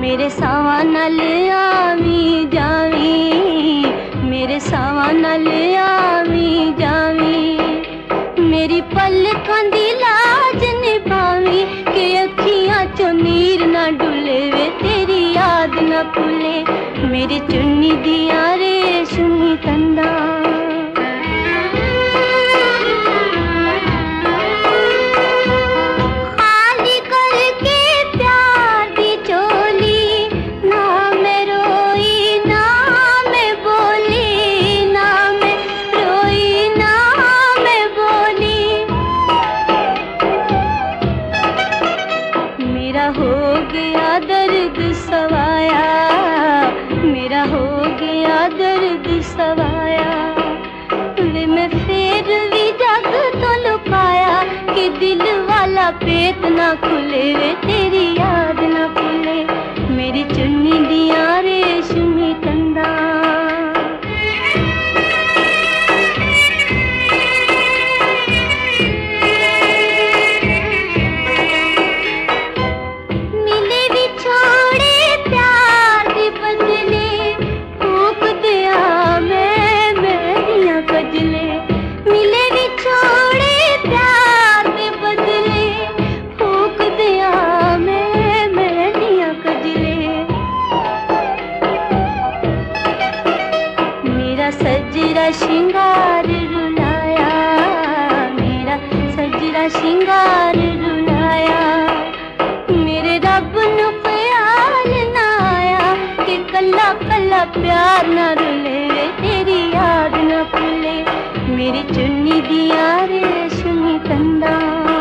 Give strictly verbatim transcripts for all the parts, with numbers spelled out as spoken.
मेरे सावां नाल आवी जावी, मेरे सावां नाल आवी जावी। मेरी पलकां दी लाज निभावी कि अखियां चों नीर ना डुले वे तेरी याद ना भुले। मेरी चुन्नी दियां रेशमी तंदां हो गया दर्द सवाया, मेरा हो गया दर्द सवाया। वे मैं फिर भी जग तो लुकाया कि दिल वाला पेट ना खुले वे तेरी याद ना भुले। मेरी चुन्नी दियां रेशमी तंदां सजरा श्रृंगार रुलाया, मेरा सजरा श्रृंगार रुलाया। मेरे रब नू ख्याल ना आया कि कल्ला कल्ला प्यार ना रुले वे तेरी याद ना भुले। मेरी चुन्नी दियां रेशमी तंदां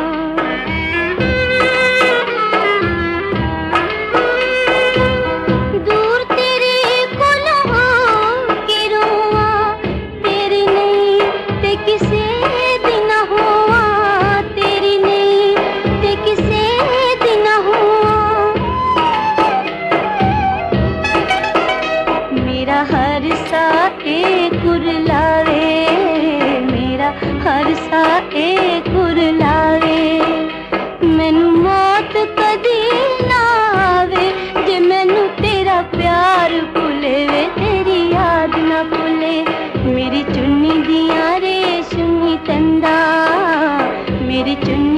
हर सा एक कुरलावे, मेरा हर सा एक कुरलावे। मैनू मौत कदी ना आवे जे मैनू तेरा प्यार भुले वे तेरी याद ना भुले। मेरी चुन्नी दियां रेशमी तंदां, मेरी चुन्नी